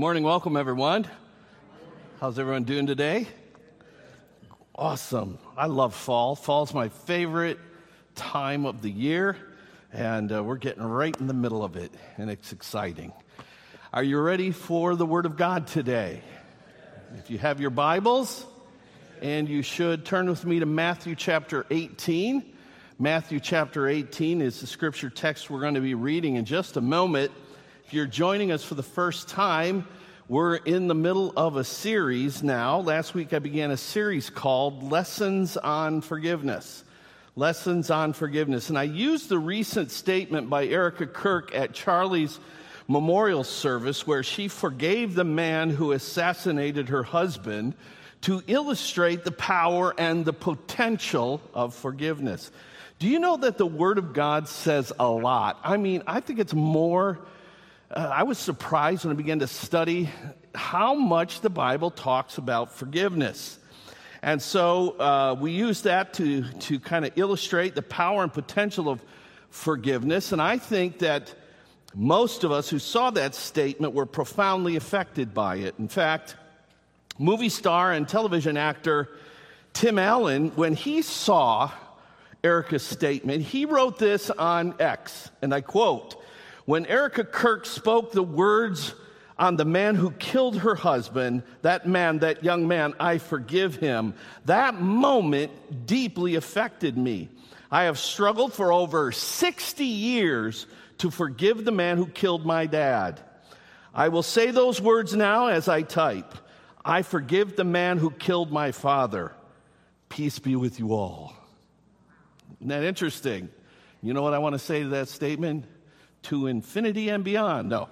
morning. Welcome, everyone. How's everyone doing today? Awesome. I love fall. Fall's my favorite time of the year, and we're getting right in the middle of it, and it's exciting. Are you ready for the Word of God today? If you have your Bibles, and you should, turn with me to Matthew chapter 18. Matthew chapter 18 is the scripture text we're going to be reading in just a moment. If you're joining us for the first time, we're in the middle of a series now. Last week I began a series called Lessons on Forgiveness. Lessons on Forgiveness. And I used the recent statement by Erica Kirk at Charlie's memorial service where she forgave the man who assassinated her husband to illustrate the power and the potential of forgiveness. Do you know that the Word of God says a lot? I mean, I think it's more... I was surprised when I began to study how much the Bible talks about forgiveness. And so we use that to kind of illustrate the power and potential of forgiveness. And I think that most of us who saw that statement were profoundly affected by it. In fact, movie star and television actor Tim Allen, when he saw Erica's statement, he wrote this on X, and I quote, "When Erica Kirk spoke the words on the man who killed her husband, that young man, I forgive him, that moment deeply affected me. I have struggled for over 60 years to forgive the man who killed my dad. I will say those words now as I type. I forgive the man who killed my father. Peace be with you all." Isn't that interesting? You know what I want to say to that statement? To infinity and beyond. No.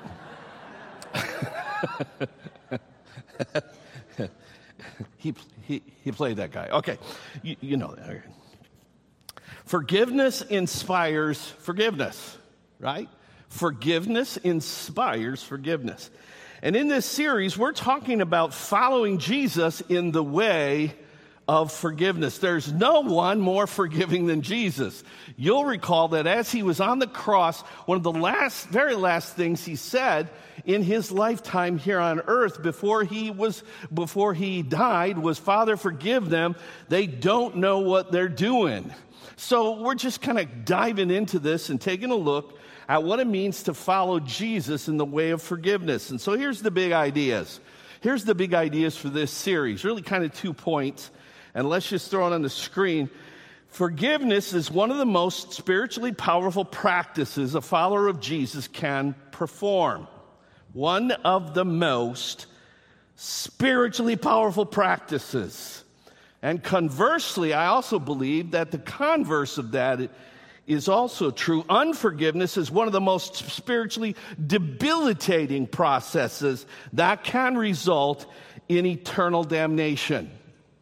He played that guy. Okay, you know that. Forgiveness inspires forgiveness, right? Forgiveness inspires forgiveness. And in this series, we're talking about following Jesus in the way of forgiveness. There's no one more forgiving than Jesus. You'll recall that as he was on the cross, one of the very last things he said in his lifetime here on earth before he died was, "Father, forgive them. They don't know what they're doing." So we're just kind of diving into this and taking a look at what it means to follow Jesus in the way of forgiveness. And so here's the big ideas. Here's the big ideas for this series, really kind of 2 points. And let's just throw it on the screen. Forgiveness is one of the most spiritually powerful practices a follower of Jesus can perform. One of the most spiritually powerful practices. And conversely, I also believe that the converse of that is also true. Unforgiveness is one of the most spiritually debilitating processes that can result in eternal damnation.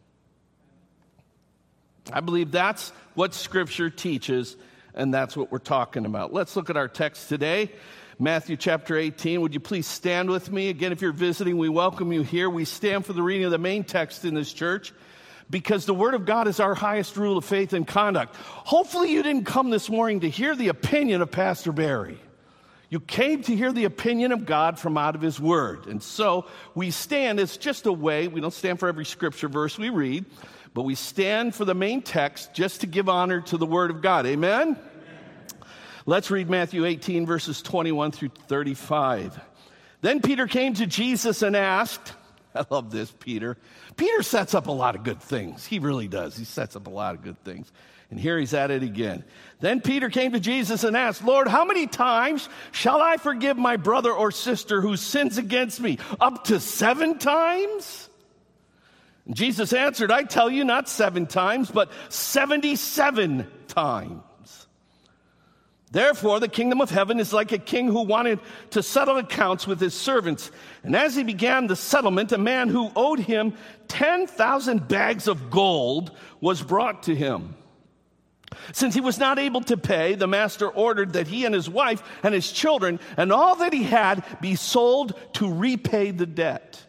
I believe that's what Scripture teaches, and that's what we're talking about. Let's look at our text today, Matthew chapter 18. Would you please stand with me? Again, if you're visiting, we welcome you here. We stand for the reading of the main text in this church because the Word of God is our highest rule of faith and conduct. Hopefully you didn't come this morning to hear the opinion of Pastor Barry. You came to hear the opinion of God from out of His Word. And so we stand, it's just a way, we don't stand for every Scripture verse we read, but we stand for the main text just to give honor to the Word of God. Amen? Amen. Let's read Matthew 18, verses 21 through 35. Then Peter came to Jesus and asked, I love this, Peter. Peter sets up a lot of good things. He really does. He sets up a lot of good things. And here he's at it again. Then Peter came to Jesus and asked, "Lord, how many times shall I forgive my brother or sister who sins against me? Up to 7 times? Jesus answered, I tell you, not 7 times, but 77 times. Therefore, the kingdom of heaven is like a king who wanted to settle accounts with his servants. And as he began the settlement, a man who owed him 10,000 bags of gold was brought to him. Since he was not able to pay, the master ordered that he and his wife and his children and all that he had be sold to repay the debt.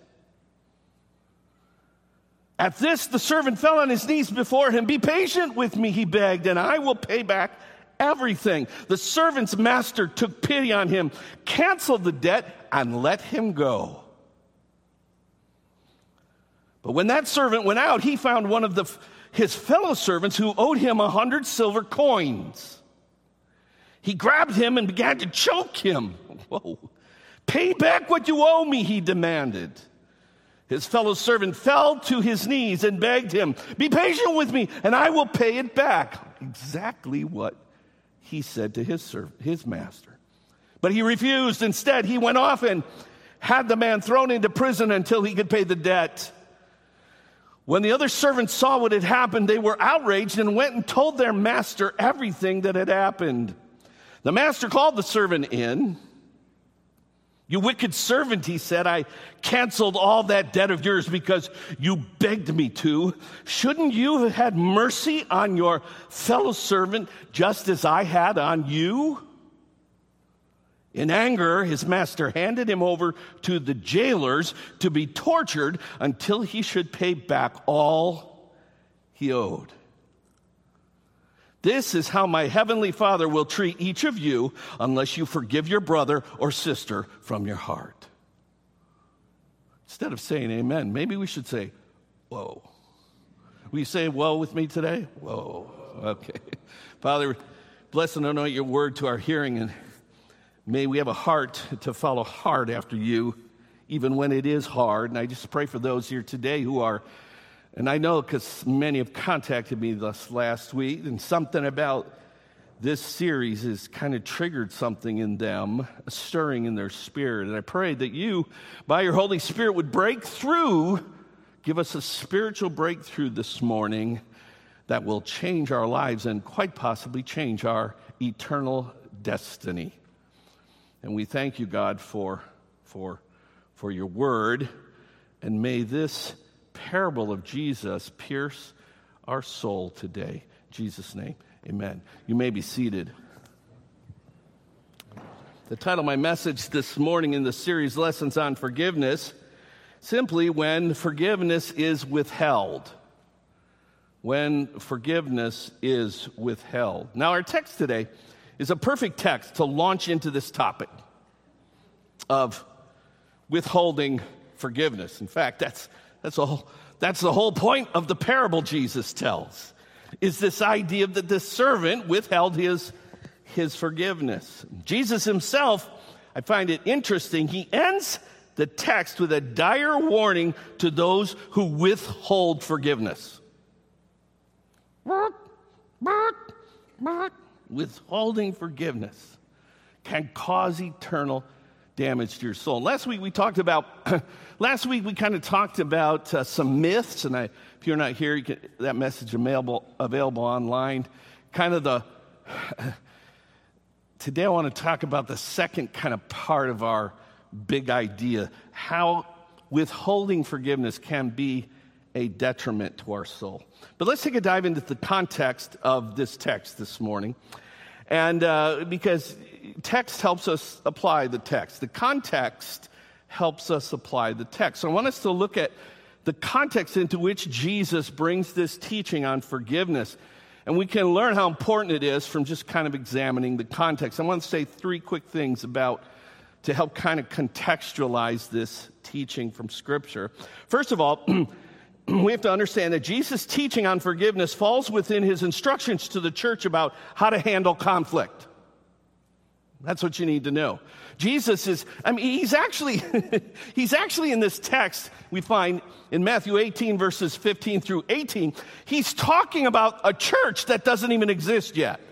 At this, the servant fell on his knees before him. Be patient with me, he begged, and I will pay back everything. The servant's master took pity on him, canceled the debt, and let him go. But when that servant went out, he found one of his fellow servants who owed him 100 silver coins. He grabbed him and began to choke him. Whoa. Pay back what you owe me, he demanded. His fellow servant fell to his knees and begged him, be patient with me and I will pay it back. Exactly what he said to his master. But he refused. Instead, he went off and had the man thrown into prison until he could pay the debt. When the other servants saw what had happened, they were outraged and went and told their master everything that had happened. The master called the servant in. You wicked servant, he said, I canceled all that debt of yours because you begged me to. Shouldn't you have had mercy on your fellow servant just as I had on you? In anger, his master handed him over to the jailers to be tortured until he should pay back all he owed. This is how my heavenly Father will treat each of you unless you forgive your brother or sister from your heart. Instead of saying amen, maybe we should say, whoa. Will you say whoa with me today? Whoa. Okay. Father, bless and anoint your word to our hearing, and may we have a heart to follow hard after you, even when it is hard. And I just pray for those here today who are, and I know because many have contacted me this last week, and something about this series has kind of triggered something in them, a stirring in their spirit. And I pray that you, by your Holy Spirit, would break through, give us a spiritual breakthrough this morning that will change our lives and quite possibly change our eternal destiny. And we thank you, God, for your word, and may this parable of Jesus pierce our soul today. In Jesus' name, amen. You may be seated. The title of my message this morning in the series Lessons on Forgiveness, simply when forgiveness is withheld. When forgiveness is withheld. Now, our text today is a perfect text to launch into this topic of withholding forgiveness. In fact, that's the whole point of the parable Jesus tells, is this idea that this servant withheld his forgiveness. Jesus himself, I find it interesting, he ends the text with a dire warning to those who withhold forgiveness. Withholding forgiveness can cause eternal damage to your soul. Last week we kind of talked about some myths, and if you're not here, that message available online. Today I want to talk about the second kind of part of our big idea, how withholding forgiveness can be a detriment to our soul. But let's take a dive into the context of this text this morning. And because text helps us apply the text. The context helps us apply the text. So I want us to look at the context into which Jesus brings this teaching on forgiveness. And we can learn how important it is from just kind of examining the context. I want to say three quick things to help kind of contextualize this teaching from Scripture. First of all, we have to understand that Jesus' teaching on forgiveness falls within his instructions to the church about how to handle conflict. That's what you need to know. Jesus he's actually in this text we find in Matthew 18, verses 15 through 18, he's talking about a church that doesn't even exist yet.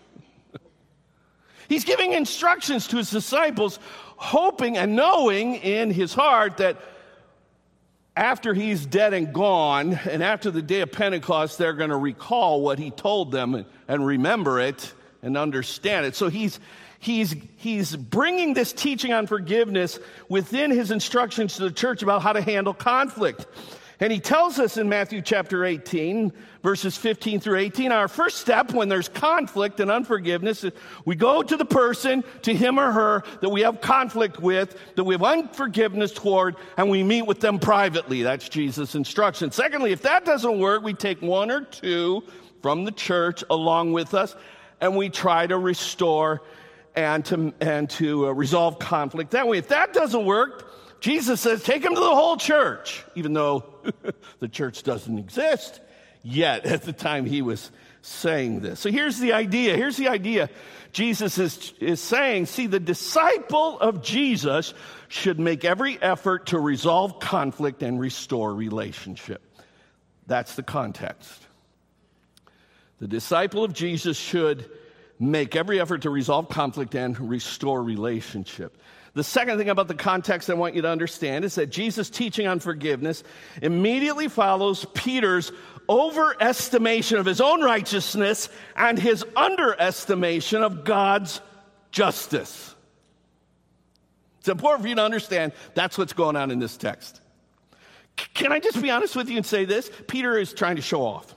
He's giving instructions to his disciples, hoping and knowing in his heart that after he's dead and gone, and after the day of Pentecost, they're going to recall what he told them and remember it and understand it. So he's bringing this teaching on forgiveness within his instructions to the church about how to handle conflict. And he tells us in Matthew chapter 18, verses 15 through 18, our first step when there's conflict and unforgiveness is we go to the person, to him or her, that we have conflict with, that we have unforgiveness toward, and we meet with them privately. That's Jesus' instruction. Secondly, if that doesn't work, we take one or two from the church along with us, and we try to restore and to resolve conflict that way. If that doesn't work, Jesus says, take them to the whole church, even though the church doesn't exist yet at the time he was saying this. So here's the idea. Jesus is saying, see, the disciple of Jesus should make every effort to resolve conflict and restore relationship. That's the context. The disciple of Jesus should make every effort to resolve conflict and restore relationship. The second thing about the context I want you to understand is that Jesus' teaching on forgiveness immediately follows Peter's overestimation of his own righteousness and his underestimation of God's justice. It's important for you to understand that's what's going on in this text. Can I just be honest with you and say this? Peter is trying to show off.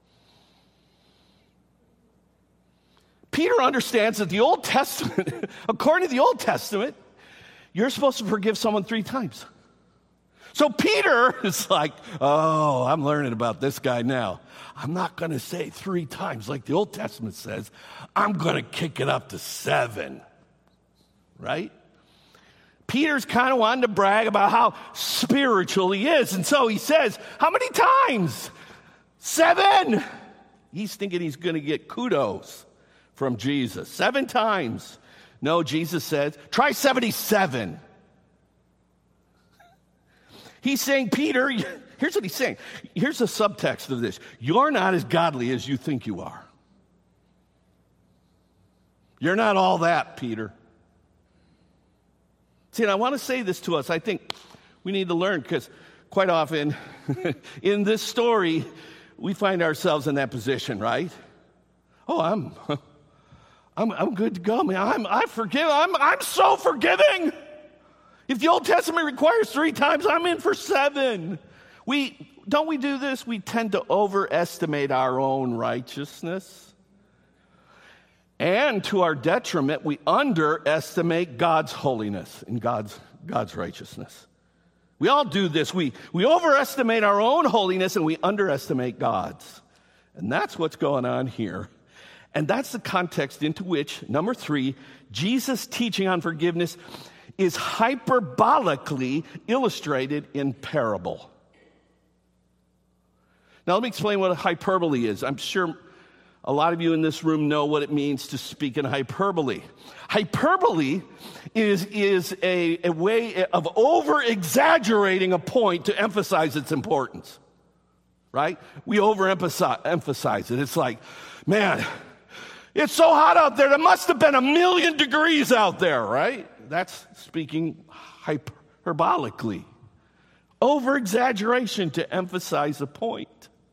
Peter understands that the Old Testament, according to the Old Testament, you're supposed to forgive someone 3 times. So Peter is like, oh, I'm learning about this guy now. I'm not going to say 3 times like the Old Testament says. I'm going to kick it up to 7. Right? Peter's kind of wanting to brag about how spiritual he is. And so he says, how many times? 7. He's thinking he's going to get kudos from Jesus. 7 times. No, Jesus says, try 77. He's saying, Peter, here's what he's saying. Here's the subtext of this. You're not as godly as you think you are. You're not all that, Peter. See, and I want to say this to us. I think we need to learn, because quite often in this story, we find ourselves in that position, right? Oh, I'm good to go, man. I forgive. I'm so forgiving. If the Old Testament requires 3 times, I'm in for 7. Don't we do this? We tend to overestimate our own righteousness. And to our detriment, we underestimate God's holiness and God's righteousness. We all do this. We overestimate our own holiness and we underestimate God's. And that's what's going on here. And that's the context into which, number 3, Jesus' teaching on forgiveness is hyperbolically illustrated in parable. Now, let me explain what a hyperbole is. I'm sure a lot of you in this room know what it means to speak in hyperbole. Hyperbole is a way of over-exaggerating a point to emphasize its importance, right? We overemphasize it. It's like, man, it's so hot out there. There must have been 1,000,000 degrees out there, right? That's speaking hyperbolically. Over-exaggeration to emphasize a point.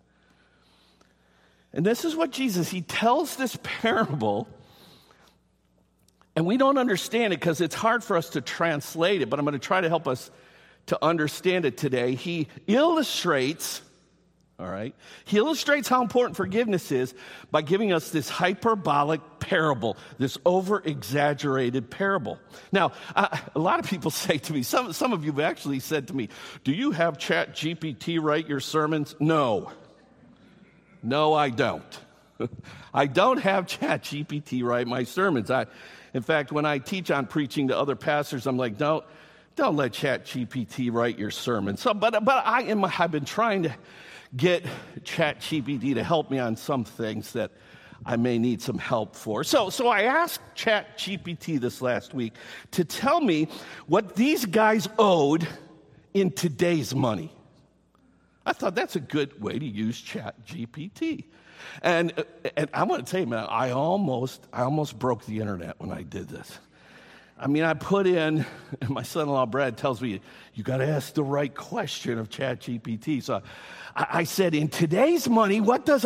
And this is what he tells this parable, and we don't understand it because it's hard for us to translate it, but I'm going to try to help us to understand it today. He illustrates how important forgiveness is by giving us this hyperbolic parable, this over-exaggerated parable. Now, a lot of people say to me, some of you have actually said to me, do you have ChatGPT write your sermons? No, I don't. I don't have ChatGPT write my sermons. In fact, when I teach on preaching to other pastors, I'm like, don't let ChatGPT write your sermon. So, but I've been trying to get ChatGPT to help me on some things that I may need some help for. So I asked ChatGPT this last week to tell me what these guys owed in today's money. I thought that's a good way to use ChatGPT. And I want to tell you, man, I almost broke the internet when I did this. I mean, I put in, and my son-in-law Brad tells me, you got to ask the right question of ChatGPT. So I said, in today's money, what does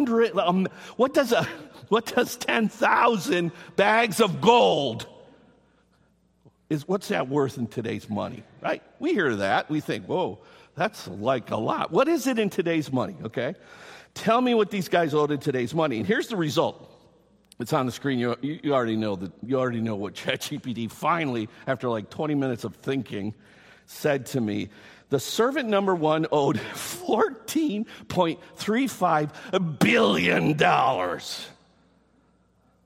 10,000 bags of gold what's that worth in today's money, right? We hear that. We think, whoa, that's like a lot. What is it in today's money, okay? Tell me what these guys owed in today's money. And here's the result. It's on the screen. You already know what ChatGPT finally, after like 20 minutes of thinking, said to me. The servant number 1 owed $14.35 billion.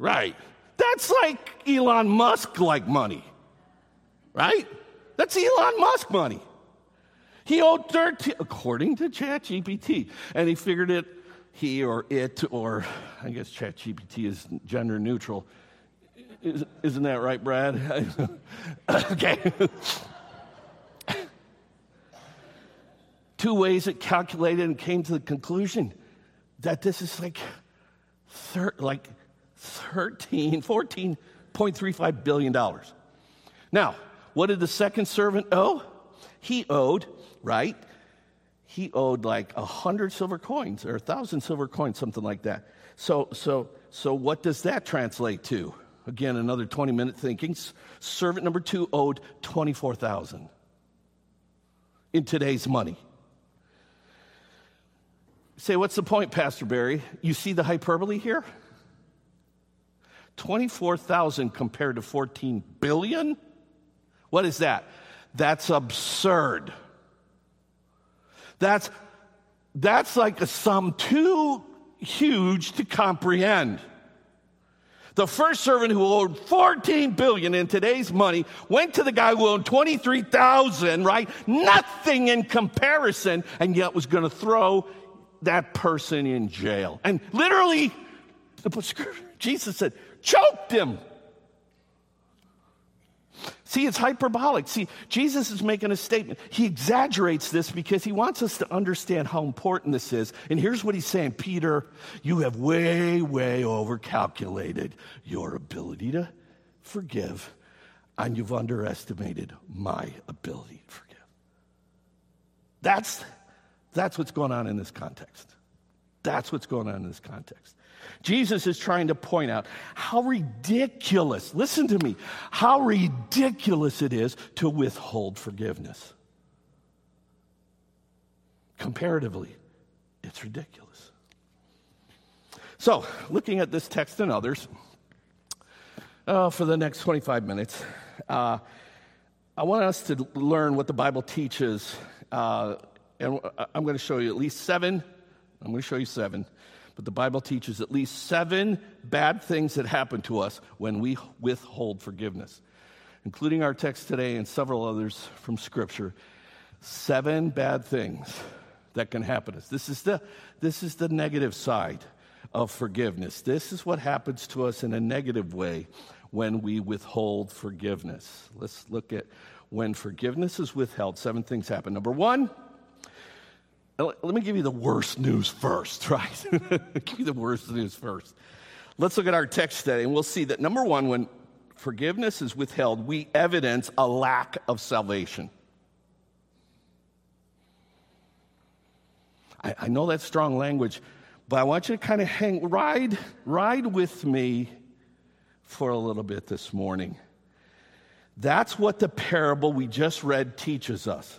Right. That's like Elon Musk-like money. Right? That's Elon Musk money. He owed 13, according to ChatGPT, and he figured it, he or it, or I guess ChatGPT is gender neutral. Isn't that right, Brad? Okay. 2 ways it calculated and came to the conclusion that this is like $14.35 billion. Now, what did the second servant owe? He owed, right? He owed like 100 silver coins or 1,000 silver coins, something like that. So what does that translate to? Again, another 20-minute thinking. Servant number 2 owed 24,000 in today's money. Say, what's the point, Pastor Barry? You see the hyperbole here? 24,000 compared to 14 billion? What is that? That's absurd. That's like a sum too huge to comprehend. The first servant who owed 14 billion in today's money went to the guy who owed 23,000, right? Nothing in comparison, and yet was going to throw that person in jail. And literally, Jesus said, choked him. See, it's hyperbolic. See, Jesus is making a statement. He exaggerates this because he wants us to understand how important this is. And here's what he's saying: Peter, you have way, way overcalculated your ability to forgive, and you've underestimated my ability to forgive. That's what's going on in this context. That's what's going on in this context. Jesus is trying to point out how ridiculous, listen to me, how ridiculous it is to withhold forgiveness. Comparatively, it's ridiculous. So, looking at this text and others, for the next 25 minutes, I want us to learn what the Bible teaches, and I'm going to show you at least 7. I'm going to show you 7. But the Bible teaches at least 7 bad things that happen to us when we withhold forgiveness, including our text today and several others from Scripture. 7 bad things that can happen to us. This is the negative side of forgiveness. This is what happens to us in a negative way when we withhold forgiveness. Let's look at when forgiveness is withheld. 7 things happen. Number 1, let me give you the worst news first, right? Give you the worst news first. Let's look at our text today, and we'll see that, number 1, when forgiveness is withheld, we evidence a lack of salvation. I know that's strong language, but I want you to kind of ride with me for a little bit this morning. That's what the parable we just read teaches us.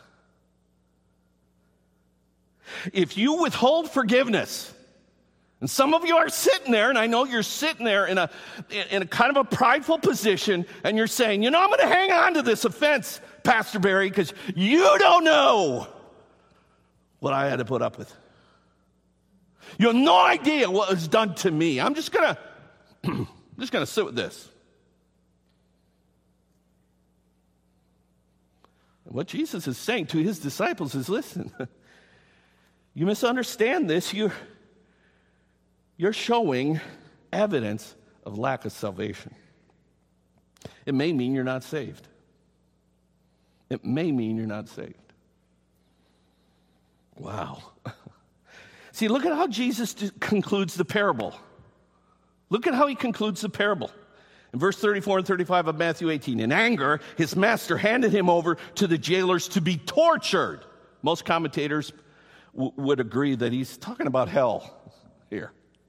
If you withhold forgiveness, and some of you are sitting there, and I know you're sitting there in a kind of a prideful position, and you're saying, I'm going to hang on to this offense, Pastor Barry, because you don't know what I had to put up with. You have no idea what was done to me. I'm just going to sit with this. And what Jesus is saying to his disciples is, listen, you misunderstand this. You're showing evidence of lack of salvation. It may mean you're not saved. It may mean you're not saved. Wow. See, look at how Jesus concludes the parable. Look at how he concludes the parable. In verse 34 and 35 of Matthew 18, in anger, his master handed him over to the jailers to be tortured. Most commentators would agree that he's talking about hell here.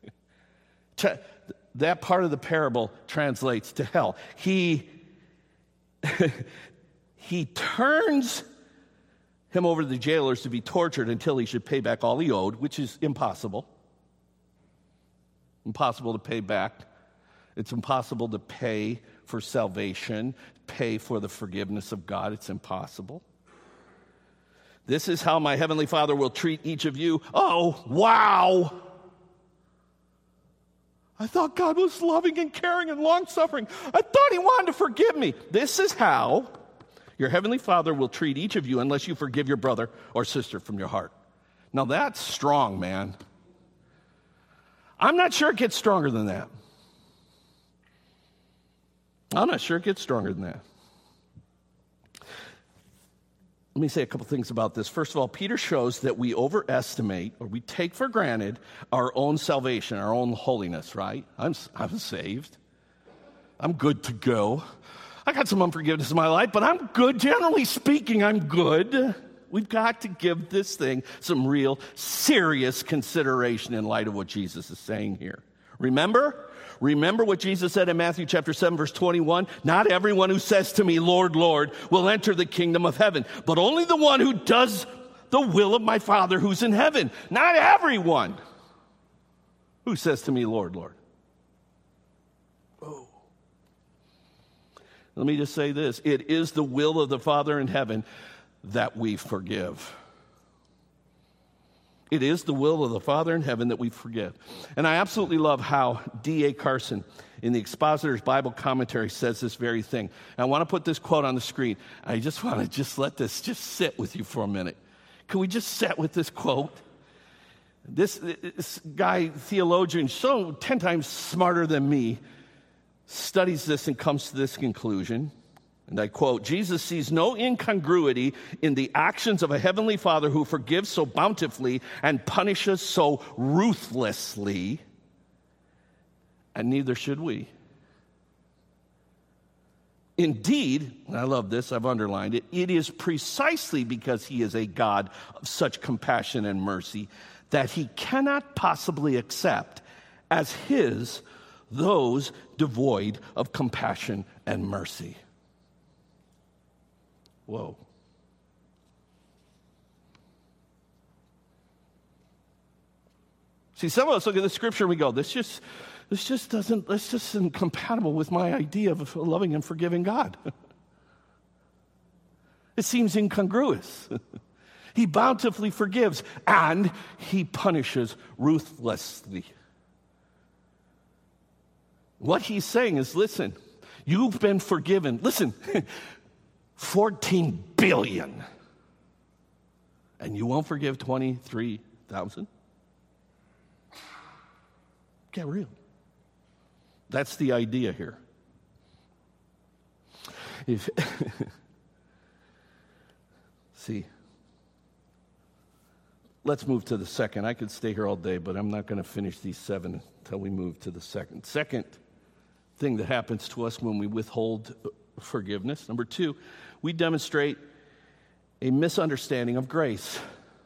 That part of the parable translates to hell. He turns him over to the jailers to be tortured until he should pay back all he owed, which is impossible. Impossible to pay back. It's impossible to pay for salvation, pay for the forgiveness of God. It's impossible. This is how my heavenly Father will treat each of you. Oh, wow. I thought God was loving and caring and long-suffering. I thought he wanted to forgive me. This is how your heavenly Father will treat each of you unless you forgive your brother or sister from your heart. Now that's strong, man. I'm not sure it gets stronger than that. I'm not sure it gets stronger than that. Let me say a couple things about this. First of all, Peter shows that we overestimate or we take for granted our own salvation, our own holiness, right? I'm saved. I'm good to go. I got some unforgiveness in my life, but I'm good. Generally speaking, I'm good. We've got to give this thing some real serious consideration in light of what Jesus is saying here. Remember what Jesus said in Matthew chapter 7, verse 21? Not everyone who says to me, Lord, Lord, will enter the kingdom of heaven, but only the one who does the will of my Father who's in heaven. Not everyone who says to me, Lord, Lord. Oh. Let me just say this. It is the will of the Father in heaven that we forgive. It is the will of the Father in heaven that we forgive. And I absolutely love how D.A. Carson in the Expositor's Bible Commentary says this very thing. And I want to put this quote on the screen. I just want to let this sit with you for a minute. Can we just sit with this quote? This guy, theologian, so 10 times smarter than me, studies this and comes to this conclusion. And I quote, Jesus sees no incongruity in the actions of a heavenly Father who forgives so bountifully and punishes so ruthlessly, and neither should we. Indeed, and I love this, I've underlined it, it is precisely because he is a God of such compassion and mercy that he cannot possibly accept as his those devoid of compassion and mercy. Whoa. See, some of us look at the scripture and we go, this just isn't compatible with my idea of a loving and forgiving God. It seems incongruous. He bountifully forgives and he punishes ruthlessly. What he's saying is, listen, you've been forgiven. Listen, 14 billion. And you won't forgive 23,000? Get real. That's the idea here. See, let's move to the second. I could stay here all day, but I'm not going to finish these 7 until we move to the second. Second thing that happens to us when we withhold forgiveness. Number 2, we demonstrate a misunderstanding of grace.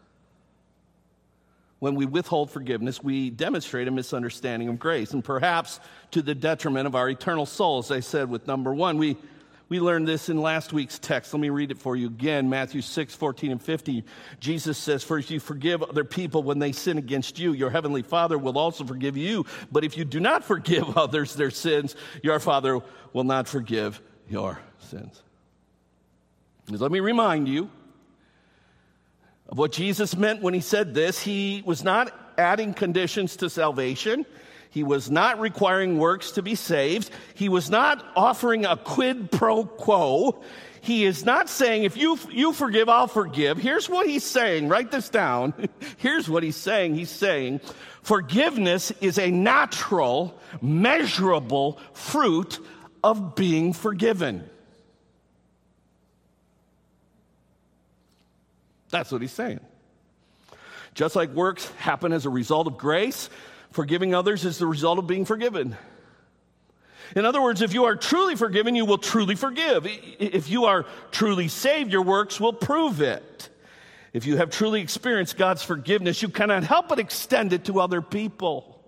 When we withhold forgiveness, we demonstrate a misunderstanding of grace, and perhaps to the detriment of our eternal soul. As I said with number 1, we learned this in last week's text. Let me read it for you again. Matthew 6, 14 and 15. Jesus says, for if you forgive other people when they sin against you, your heavenly Father will also forgive you. But if you do not forgive others their sins, your Father will not forgive your sins. Let me remind you of what Jesus meant when he said this. He was not adding conditions to salvation. He was not requiring works to be saved. He was not offering a quid pro quo. He is not saying, if you forgive, I'll forgive. Here's what he's saying. Write this down. Here's what he's saying. He's saying, forgiveness is a natural, measurable fruit of being forgiven. That's what he's saying. Just like works happen as a result of grace, forgiving others is the result of being forgiven. In other words, if you are truly forgiven, you will truly forgive. If you are truly saved, your works will prove it. If you have truly experienced God's forgiveness, you cannot help but extend it to other people.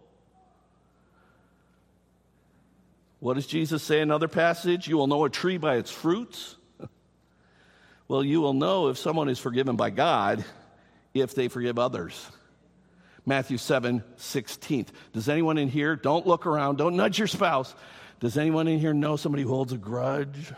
What does Jesus say in another passage? You will know a tree by its fruits. Well, you will know if someone is forgiven by God if they forgive others. Matthew 7:16. Does anyone in here, don't look around, don't nudge your spouse. Does anyone in here know somebody who holds a grudge?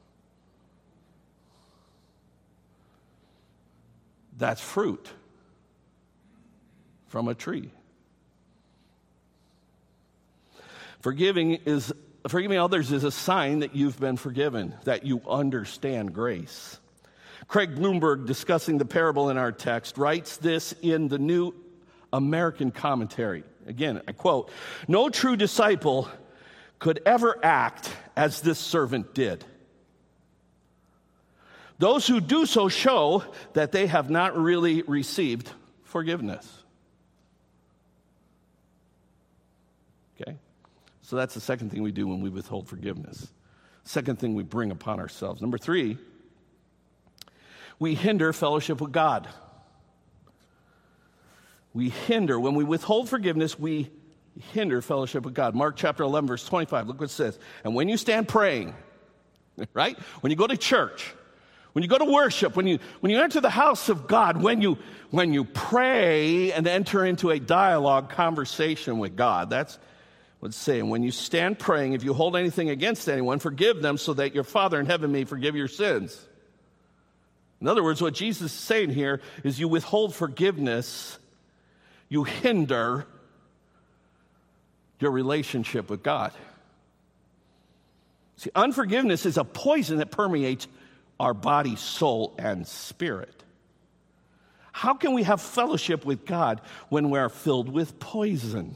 That's fruit from a tree. Forgiving others is a sign that you've been forgiven, that you understand grace. Craig Bloomberg, discussing the parable in our text, writes this in the New American Commentary. Again, I quote, "No true disciple could ever act as this servant did. Those who do so show that they have not really received forgiveness." Okay? So that's the second thing we do when we withhold forgiveness. Second thing we bring upon ourselves. Number 3, we hinder fellowship with God. When we withhold forgiveness, we hinder fellowship with God. Mark chapter 11, verse 25, look what it says. "And when you stand praying," right? When you go to church, when you go to worship, when you enter the house of God, when you pray and enter into a dialogue, conversation with God, that's what it's saying. When you stand praying, if you hold anything against anyone, forgive them so that your Father in heaven may forgive your sins. In other words, what Jesus is saying here is you withhold forgiveness, you hinder your relationship with God. See, unforgiveness is a poison that permeates our body, soul, and spirit. How can we have fellowship with God when we're filled with poison?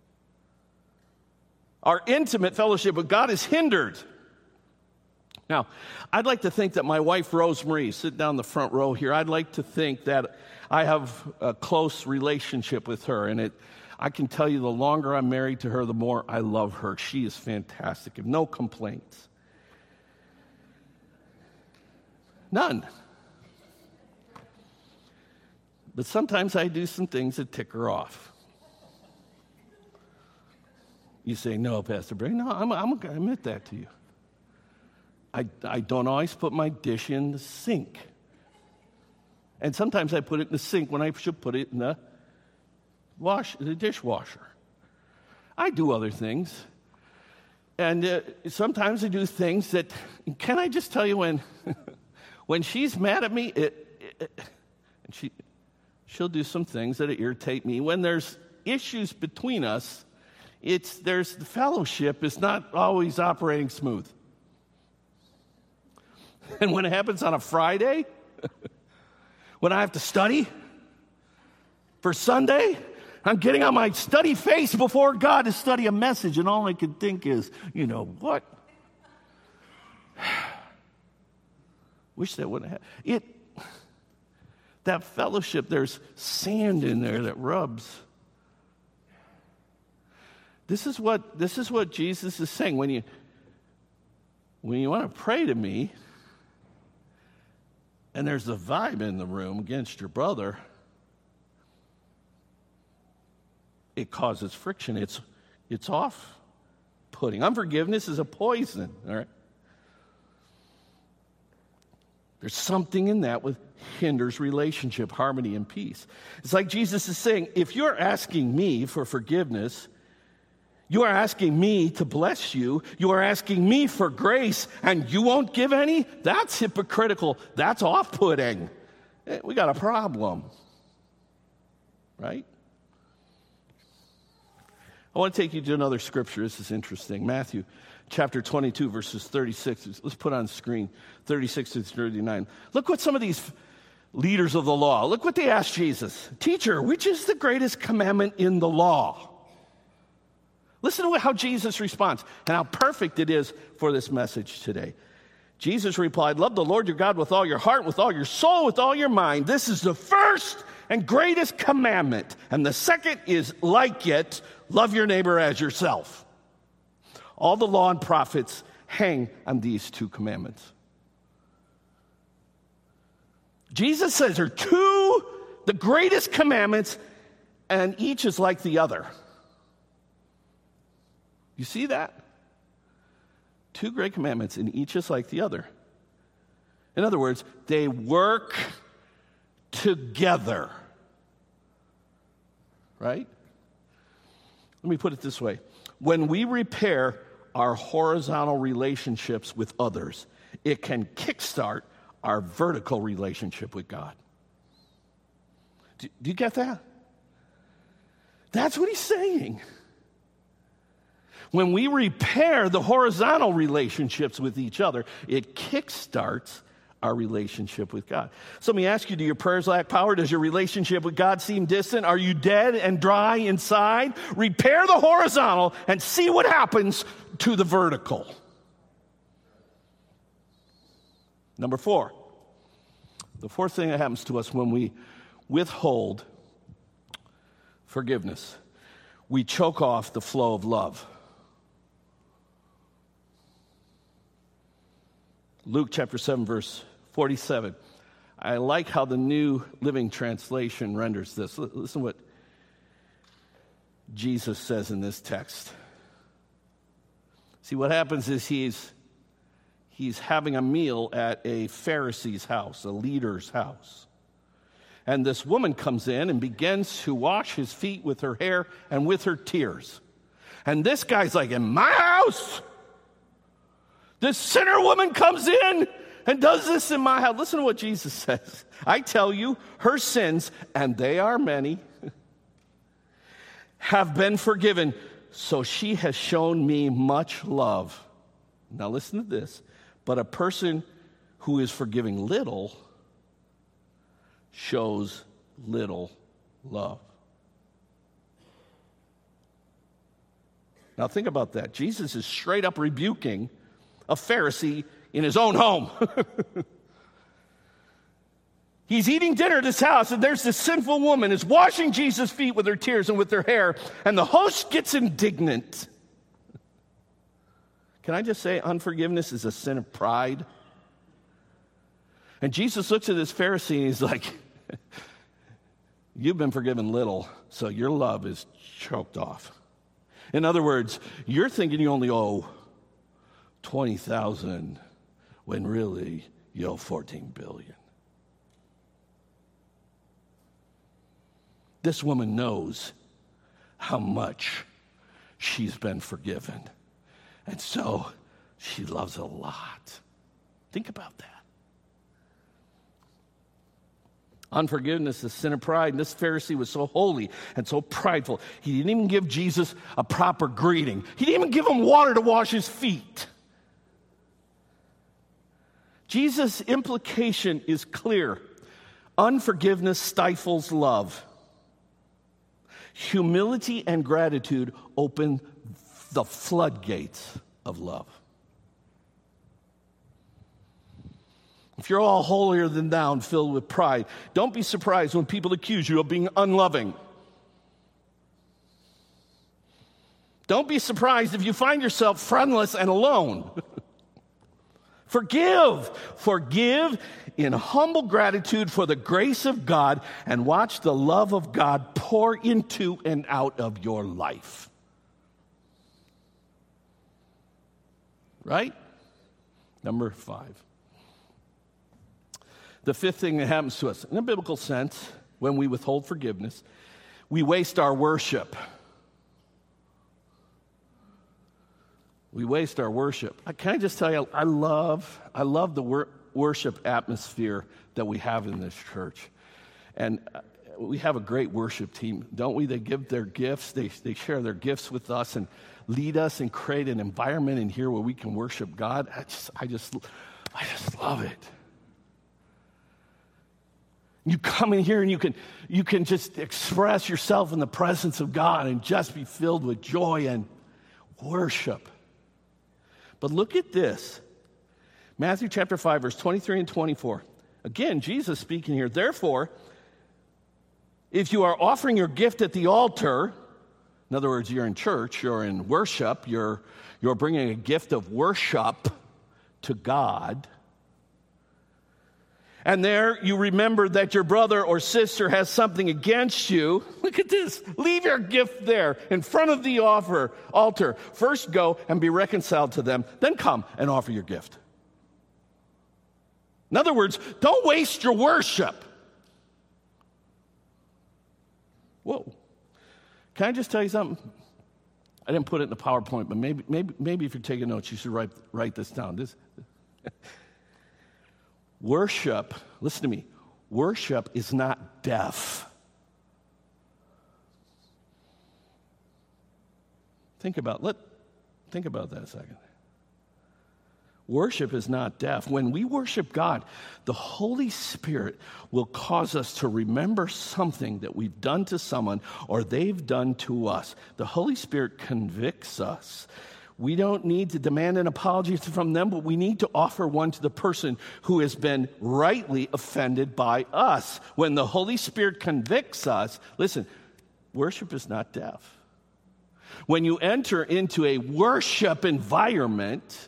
Our intimate fellowship with God is hindered. Now, I'd like to think that my wife, Rosemary, sit down the front row here, I'd like to think that I have a close relationship with her, and I can tell you the longer I'm married to her, the more I love her. She is fantastic, and no complaints. None. But sometimes I do some things that tick her off. You say, "No, Pastor Brady." No, I'm going to admit that to you. I don't always put my dish in the sink. And sometimes I put it in the sink when I should put it in the dishwasher. I do other things. And sometimes I do things that, can I just tell you, when she's mad at me, she'll do some things that irritate me. When there's issues between us, the fellowship is not always operating smooth. And when it happens on a Friday, when I have to study for Sunday, I'm getting on my study face before God to study a message, and all I can think is, what? Wish that wouldn't have. That fellowship, there's sand in there that rubs. This is what Jesus is saying. When you want to pray to me, and there's a vibe in the room against your brother, it causes friction. It's off-putting. Unforgiveness is a poison, all right? There's something in that that hinders relationship, harmony, and peace. It's like Jesus is saying, if you're asking me for forgiveness, you are asking me to bless you, you are asking me for grace, and you won't give any? That's hypocritical. That's off-putting. We got a problem, right? I want to take you to another scripture. This is interesting. Matthew chapter 22, verses 36. Let's put on the screen 36 to 39. Look what some of these leaders of the law, look what they asked Jesus. "Teacher, which is the greatest commandment in the law?" Listen to how Jesus responds and how perfect it is for this message today. Jesus replied, "Love the Lord your God with all your heart, with all your soul, with all your mind. This is the first and greatest commandment. And the second is like it, love your neighbor as yourself. All the law and prophets hang on these two commandments." Jesus says there are the greatest commandments, and each is like the other. You see that? 2 great commandments, and each is like the other. In other words, they work together. Right? Let me put it this way. When we repair our horizontal relationships with others, it can kickstart our vertical relationship with God. Do you get that? That's what he's saying. When we repair the horizontal relationships with each other, it kickstarts our relationship with God. So let me ask you, do your prayers lack power? Does your relationship with God seem distant? Are you dead and dry inside? Repair the horizontal and see what happens to the vertical. Number 4, the fourth thing that happens to us when we withhold forgiveness, we choke off the flow of love. Luke chapter 7, verse 47. I like how the New Living Translation renders this. Listen to what Jesus says in this text. See, what happens is he's having a meal at a Pharisee's house, a leader's house. And this woman comes in and begins to wash his feet with her hair and with her tears. And this guy's like, in my house? This sinner woman comes in and does this in my house. Listen to what Jesus says. I tell you, her sins, and they are many, have been forgiven. So she has shown me much love. Now listen to this. But a person who is forgiving little shows little love. Now think about that. Jesus is straight up rebuking a Pharisee in his own home. He's eating dinner at his house, and there's this sinful woman is washing Jesus' feet with her tears and with her hair, and the host gets indignant. Can I just say unforgiveness is a sin of pride? And Jesus looks at this Pharisee and he's like, you've been forgiven little, so your love is choked off. In other words, you're thinking you only owe 20,000 when really you owe 14 billion. This woman knows how much she's been forgiven. And so she loves a lot. Think about that. Unforgiveness is sin of pride. And this Pharisee was so holy and so prideful. He didn't even give Jesus a proper greeting. He didn't even give him water to wash his feet. Jesus' implication is clear. Unforgiveness stifles love. Humility and gratitude open the floodgates of love. If you're all holier than thou and filled with pride, don't be surprised when people accuse you of being unloving. Don't be surprised if you find yourself friendless and alone. Forgive in humble gratitude for the grace of God, and watch the love of God pour into and out of your life. Right? Number 5. The fifth thing that happens to us, in a biblical sense, when we withhold forgiveness, we waste our worship. We waste our worship. Can I just tell you, I love the worship atmosphere that we have in this church. And we have a great worship team, don't we? They give their gifts. They share their gifts with us and lead us and create an environment in here where we can worship God. I just love it. You come in here and you can just express yourself in the presence of God and just be filled with joy and worship. But look at this. Matthew chapter 5, verse 23 and 24. Again, Jesus speaking here. Therefore, if you are offering your gift at the altar, in other words, you're in church, you're in worship, you're bringing a gift of worship to God, and there you remember that your brother or sister has something against you, look at this. Leave your gift there in front of the altar. First go and be reconciled to them, then come and offer your gift. In other words, don't waste your worship. Whoa. Can I just tell you something? I didn't put it in the PowerPoint, but maybe if you're taking notes, you should write this down. Worship, listen to me, worship is not deaf. Think about it. Think about that a second. Worship is not deaf. When we worship God, the Holy Spirit will cause us to remember something that we've done to someone or they've done to us. The Holy Spirit convicts us. We don't need to demand an apology from them, but we need to offer one to the person who has been rightly offended by us. When the Holy Spirit convicts us, listen, worship is not deaf. When you enter into a worship environment,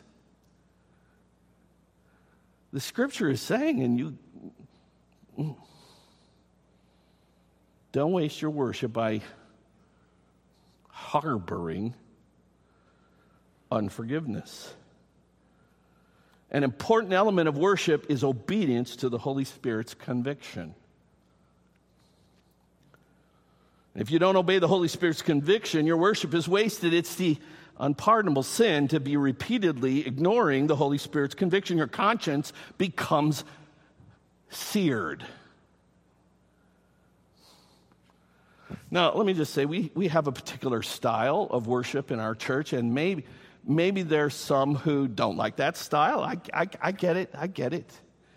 the Scripture is saying, and you don't waste your worship by harboring unforgiveness. An important element of worship is obedience to the Holy Spirit's conviction. If you don't obey the Holy Spirit's conviction, your worship is wasted. It's the unpardonable sin to be repeatedly ignoring the Holy Spirit's conviction. Your conscience becomes seared. Now, let me just say, we have a particular style of worship in our church, and maybe there's some who don't like that style. I get it.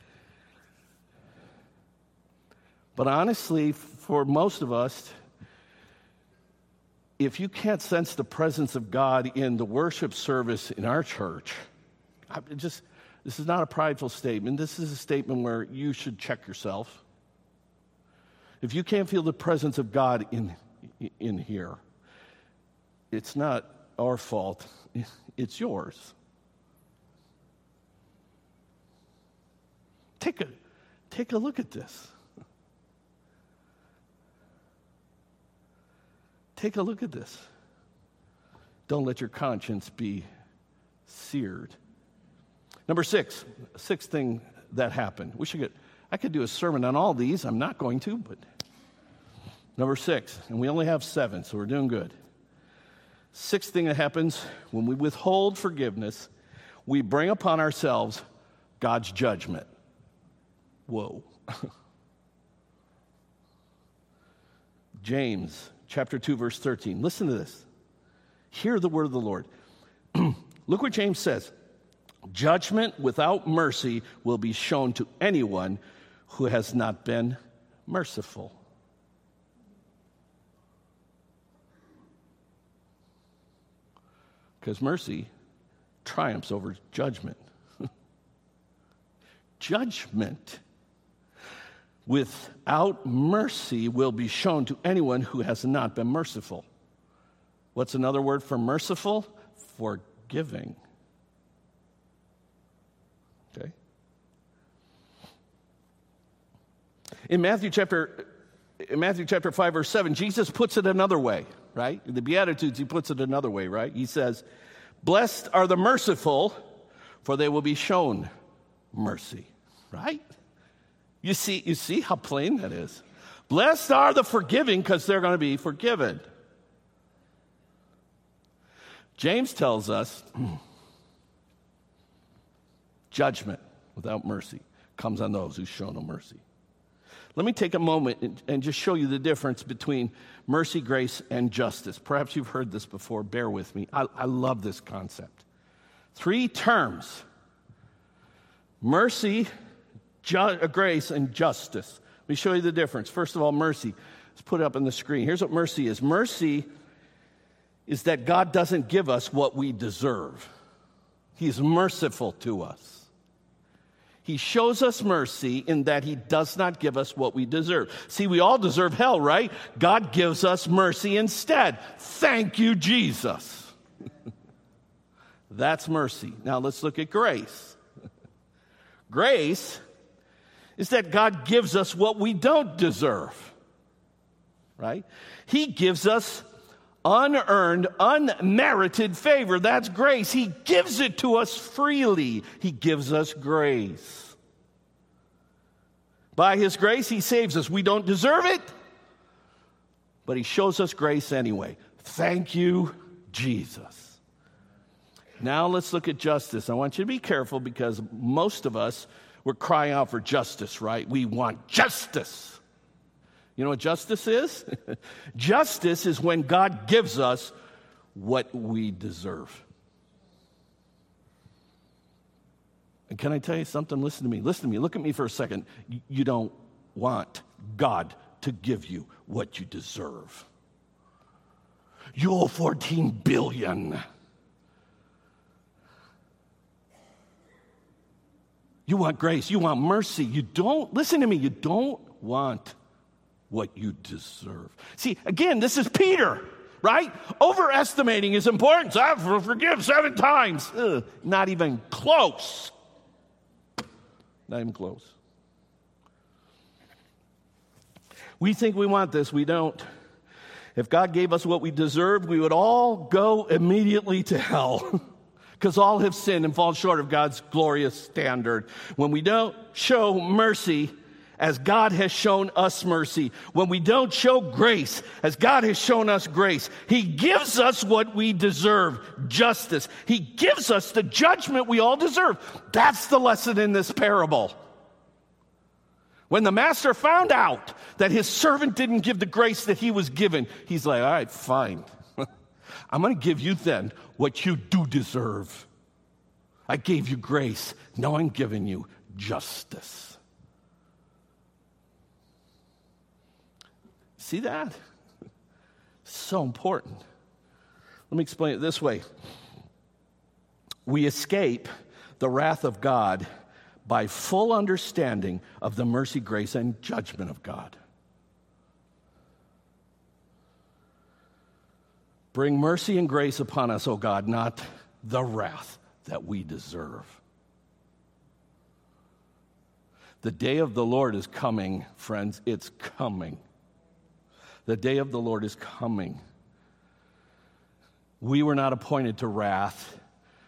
But honestly, for most of us, if you can't sense the presence of God in the worship service in our church, this is not a prideful statement. This is a statement where you should check yourself. If you can't feel the presence of God in here, it's not our fault. It's yours. Take a look at this. Take a look at this. Don't let your conscience be seared. Number sixth thing that happened. I could do a sermon on all these. I'm not going to, but number 6, and we only have 7, so we're doing good. Sixth thing that happens when we withhold forgiveness, we bring upon ourselves God's judgment. Whoa. James chapter 2, verse 13. Listen to this. Hear the word of the Lord. Look what James says. Judgment without mercy will be shown to anyone who has not been merciful. Because mercy triumphs over judgment. Judgment without mercy will be shown to anyone who has not been merciful. What's another word for merciful? Forgiving. Okay? In Matthew chapter 5, verse 7, Jesus puts it another way, right? In the Beatitudes, he puts it another way, right? He says, "Blessed are the merciful, for they will be shown mercy." Right? You see how plain that is. Blessed are the forgiving, because they're going to be forgiven. James tells us judgment without mercy comes on those who show no mercy. Let me take a moment and just show you the difference between mercy, grace, and justice. Perhaps you've heard this before. Bear with me. I love this concept. 3 terms: mercy, grace, and justice. Let me show you the difference. First of all, mercy. Let's put it up on the screen. Here's what mercy is. Mercy is that God doesn't give us what we deserve. He's merciful to us. He shows us mercy in that he does not give us what we deserve. See, we all deserve hell, right? God gives us mercy instead. Thank you, Jesus. That's mercy. Now let's look at grace. Grace is that God gives us what we don't deserve, right? He gives us unearned, unmerited favor. That's grace. He gives it to us freely. He gives us grace. By his grace, he saves us. We don't deserve it, but he shows us grace anyway. Thank you, Jesus. Now let's look at justice. I want you to be careful, because most of us, we're crying out for justice, right? We want justice. You know what justice is? Justice is when God gives us what we deserve. And can I tell you something? Listen to me. Look at me for a second. You don't want God to give you what you deserve. You owe $14 billion. You want grace. You want mercy. You don't want what you deserve. See, again, this is Peter, right? Overestimating his importance. I forgive 7 times. Not even close. Not even close. We think we want this. We don't. If God gave us what we deserved, we would all go immediately to hell. Because all have sinned and fall short of God's glorious standard. When we don't show mercy as God has shown us mercy, when we don't show grace as God has shown us grace, He gives us what we deserve, justice. He gives us the judgment we all deserve. That's the lesson in this parable. When the master found out that his servant didn't give the grace that he was given, he's like, all right, fine. I'm going to give you then what you do deserve. I gave you grace. Now I'm giving you justice. See that? So important. Let me explain it this way. We escape the wrath of God by full understanding of the mercy, grace, and judgment of God. Bring mercy and grace upon us, O God, not the wrath that we deserve. The day of the Lord is coming, friends. It's coming. The day of the Lord is coming. We were not appointed to wrath.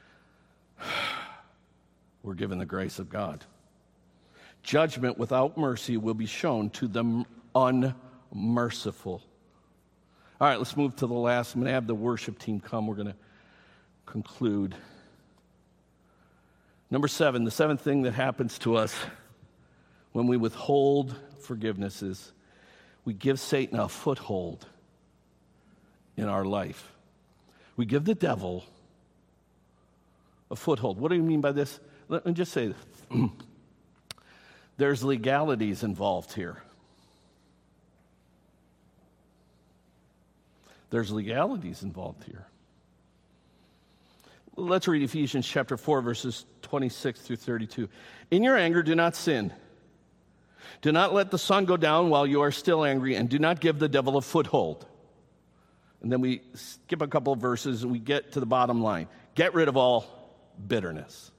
We're given the grace of God. Judgment without mercy will be shown to the unmerciful. All right, let's move to the last. I'm going to have the worship team come. We're going to conclude. Number 7, the 7th thing that happens to us when we withhold forgiveness is we give Satan a foothold in our life. We give the devil a foothold. What do you mean by this? Let me just say this. There's legalities involved here. There's legalities involved here. Let's read Ephesians chapter 4, verses 26 through 32. In your anger, do not sin. Do not let the sun go down while you are still angry, and do not give the devil a foothold. And then we skip a couple of verses, and we get to the bottom line. Get rid of all bitterness,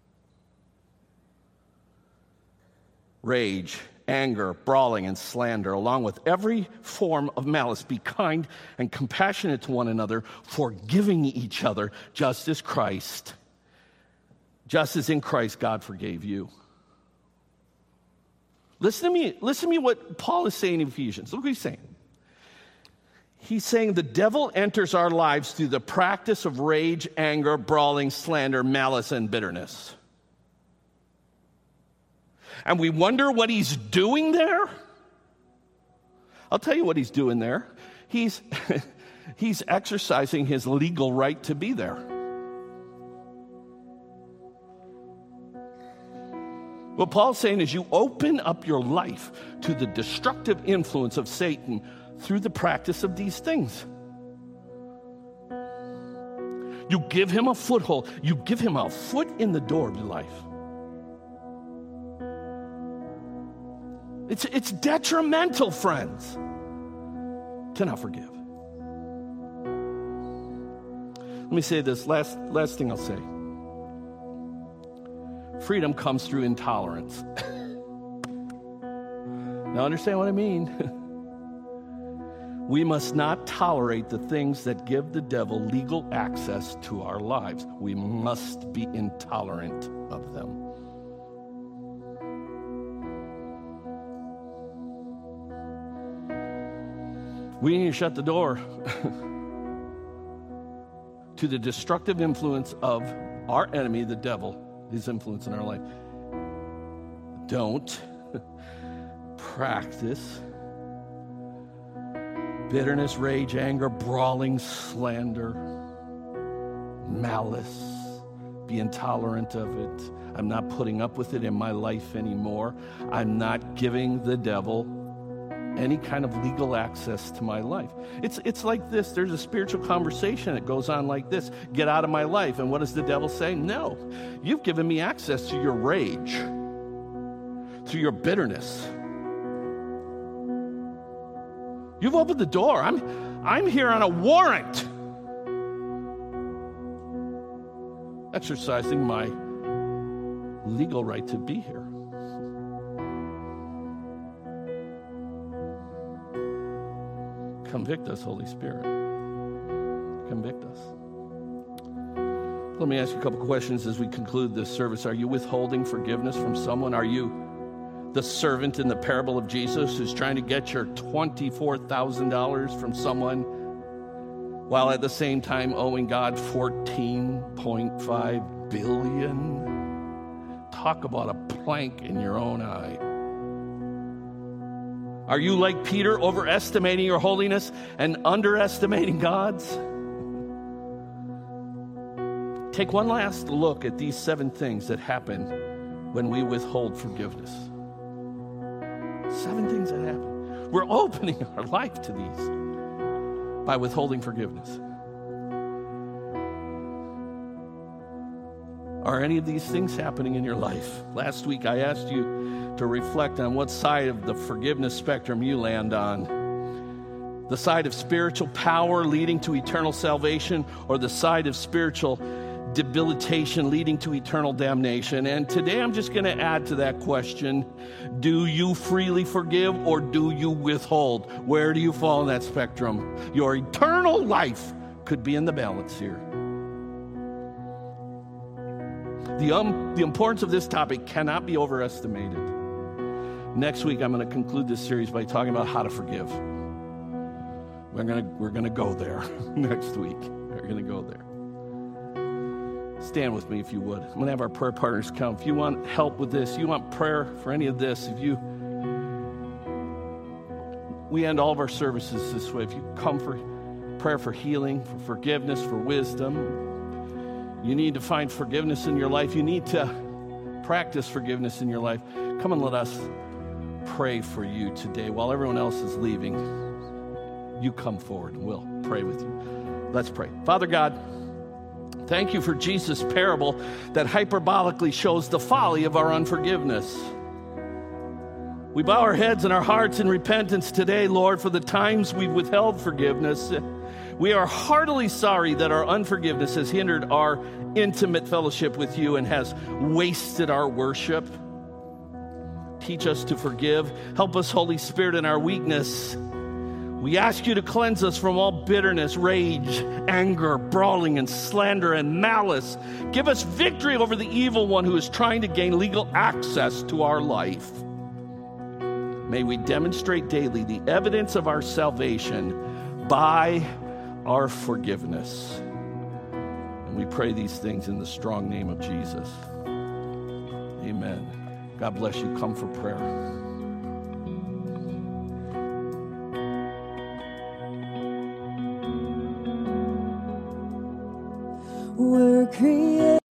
rage, anger, brawling, and slander, along with every form of malice. Be kind and compassionate to one another, forgiving each other, just as in Christ God forgave you. Listen to me what Paul is saying in Ephesians. Look what he's saying. He's saying the devil enters our lives through the practice of rage, anger, brawling, slander, malice, and bitterness. And we wonder what he's doing there. I'll tell you what he's doing there. He's exercising his legal right to be there. What Paul's saying is you open up your life to the destructive influence of Satan through the practice of these things. You give him a foothold. You give him a foot in the door of your life. It's detrimental, friends, to not forgive. Let me say this, last thing I'll say. Freedom comes through intolerance. Now understand what I mean. We must not tolerate the things that give the devil legal access to our lives. We must be intolerant of them. We need to shut the door to the destructive influence of our enemy, the devil, his influence in our life. Don't practice bitterness, rage, anger, brawling, slander, malice. Be intolerant of it. I'm not putting up with it in my life anymore. I'm not giving the devil any kind of legal access to my life. It's like this. There's a spiritual conversation that goes on like this. Get out of my life. And what does the devil say? No. You've given me access to your rage, to your bitterness. You've opened the door. I'm here on a warrant, exercising my legal right to be here. Convict us, Holy Spirit. Convict us. Let me ask you a couple questions as we conclude this service. Are you withholding forgiveness from someone? Are you the servant in the parable of Jesus who's trying to get your $24,000 from someone while at the same time owing God $14.5 billion? Talk about a plank in your own eye. Are you like Peter, overestimating your holiness and underestimating God's? Take one last look at these 7 things that happen when we withhold forgiveness. 7 things that happen. We're opening our life to these by withholding forgiveness. Are any of these things happening in your life? Last week I asked you to reflect on what side of the forgiveness spectrum you land on. The side of spiritual power leading to eternal salvation, or the side of spiritual debilitation leading to eternal damnation. And today I'm just going to add to that question: do you freely forgive or do you withhold? Where do you fall in that spectrum? Your eternal life could be in the balance here. The importance of this topic cannot be overestimated. Next week I'm going to conclude this series by talking about how to forgive. We're going to go there next week. We're going to go there. Stand with me if you would. I'm going to have our prayer partners come. If you want help with this, you want prayer for any of this, we end all of our services this way. If you come for prayer for healing, for forgiveness, for wisdom, you need to find forgiveness in your life, you need to practice forgiveness in your life, come and let us pray for you today. While everyone else is leaving, you come forward and we'll pray with you. Let's pray. Father God, thank you for Jesus' parable that hyperbolically shows the folly of our unforgiveness. We bow our heads and our hearts in repentance today, Lord, for the times we've withheld forgiveness. We are heartily sorry that our unforgiveness has hindered our intimate fellowship with you and has wasted our worship. Teach us to forgive. Help us, Holy Spirit, in our weakness. We ask you to cleanse us from all bitterness, rage, anger, brawling, and slander and malice. Give us victory over the evil one who is trying to gain legal access to our life. May we demonstrate daily the evidence of our salvation by our forgiveness. And we pray these things in the strong name of Jesus. Amen. God bless you. Come for prayer. We're created.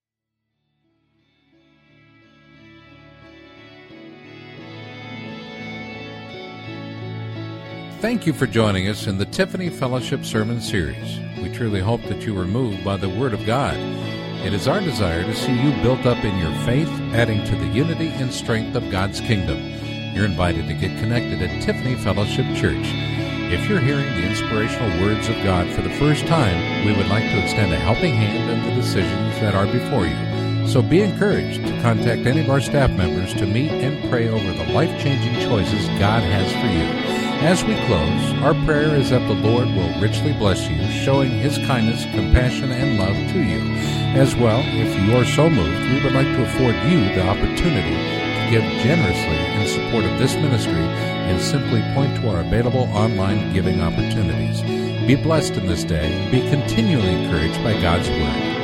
Thank you for joining us in the Tiffany Fellowship Sermon Series. We truly hope that you were moved by the Word of God. It is our desire to see you built up in your faith, adding to the unity and strength of God's kingdom. You're invited to get connected at Tiffany Fellowship Church. If you're hearing the inspirational words of God for the first time, we would like to extend a helping hand in the decisions that are before you. So be encouraged to contact any of our staff members to meet and pray over the life-changing choices God has for you. As we close, our prayer is that the Lord will richly bless you, showing His kindness, compassion, and love to you. As well, if you are so moved, we would like to afford you the opportunity to give generously in support of this ministry and simply point to our available online giving opportunities. Be blessed in this day and be continually encouraged by God's Word.